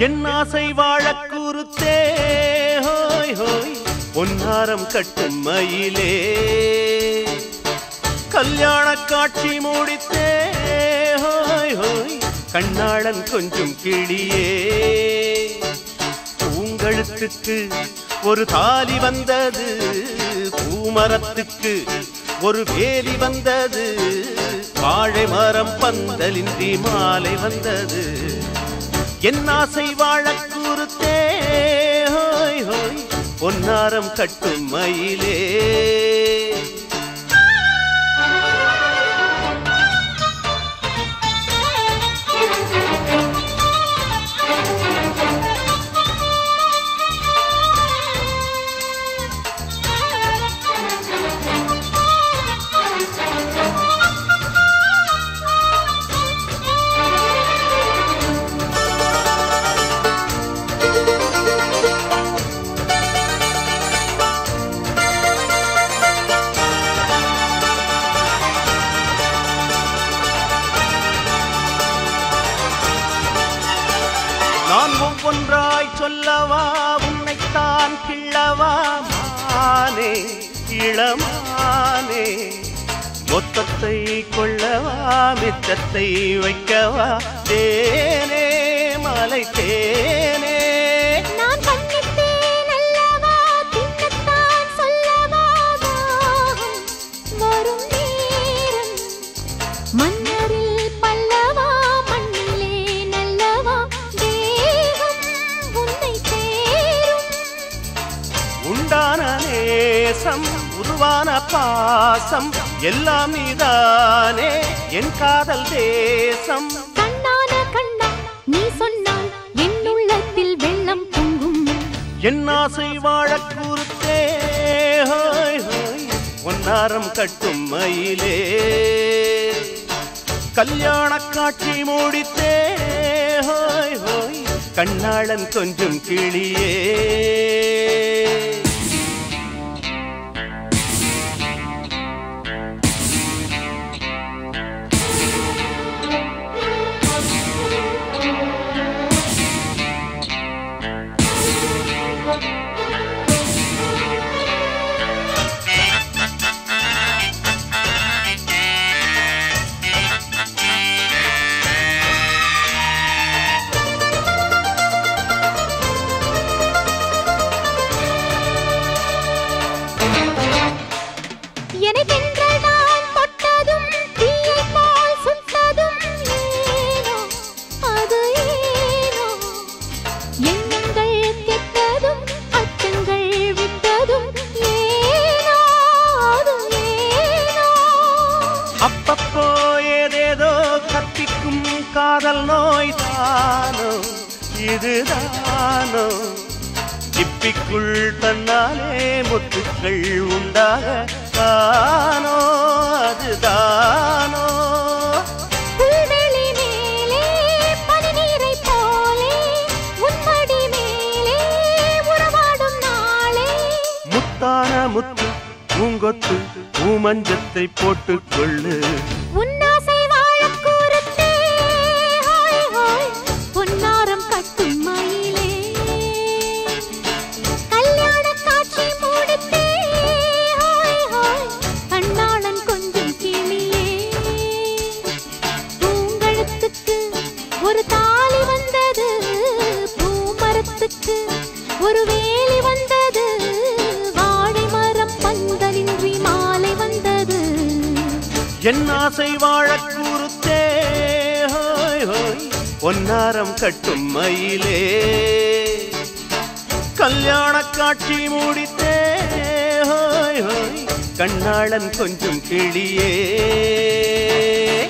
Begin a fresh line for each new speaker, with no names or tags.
என் ஆசை வாழக் குருத்தே ஹோய் ஹோய் பொன்னாரம் கட்டும் மயிலே கல்யாண காட்சி மூடித்தே ஹோய் ஹோய் கண்ணாளன் கொஞ்சம் கிளியே பூங்கழுத்துக்கு ஒரு தாலி வந்தது பூமரத்துக்கு ஒரு வேலி வந்தது வாழை மரம் பந்தலின்றி மாலை வந்தது என் ஆசை வாழக் குருத்தே ஹோய் ஹோய் பொன்னாரம் கட்டும் மயிலே நான் ஒவ்வொன்றாய் சொல்லவா உன்னைத்தான் கிள்ளவா மானே இளமானே மொத்தத்தை கொள்ளவா மிச்சத்தை வைக்கவா தேனே மலை தேனே
நான் கண்ணித்தேன் அல்லவா தின்னத்தான் சொல்லவா வரும் நேரம் மன்னரில் பல்லவா மண்ணிலே நல்லவா
உண்டான நேசம் உருவான பாசம் எல்லாம் நீதானே என் காதல் தேசம்
கண்ணான கண்ணா நீ சொன்னால் என் உள்ளத்தில் வெள்ளம் பொங்கும்
என் ஆசை வாழக் குருத்தே ஹோய் ஹோய் பொன்னாரம் கட்டும் மயிலே கல்யாண காட்சி மூடித்தே ஹோய் ஹோய் கண்ணாளன் கொஞ்சம் கிளியே அப்பப்போ ஏதேதோ கத்திக்கும் காதல் நோய் தானோ இதுதானோ சிப்பிக்குள் தன்னாலே முத்துக்கள் உண்டாக தானோ அதுதானோ
புல்வெளி மேலே பனிநீரை போலே உன்மடி மேலே உறவாடும் நாளே
முத்தான முத்து பூங்கொத்து பூமஞ்சத்தை போட்டுக்கொள்ளு
உன்னாசை வாழக் குருத்தே ஹோய் ஹோய் பொன்னாரம் கட்டும் மயிலே கல்யாண காட்சி மூடித்தே ஹோய் ஹோய் கண்ணாளன் கொஞ்சம் கிளியே பூங்கழுத்துக்கு ஒரு தாலி வந்தது பூமரத்துக்கு ஒரு வேலி வந்தது வாழை மரம் பந்தலின்றி மாலை வந்தது
என் ஆசை வாழக் குருத்தே ஹோய் ஹோய் பொன்னாரம் கட்டும் மயிலே கல்யாண காட்சி மூடித்தே ஹோய் ஹோய் கண்ணாளன் கொஞ்சம் கிளியே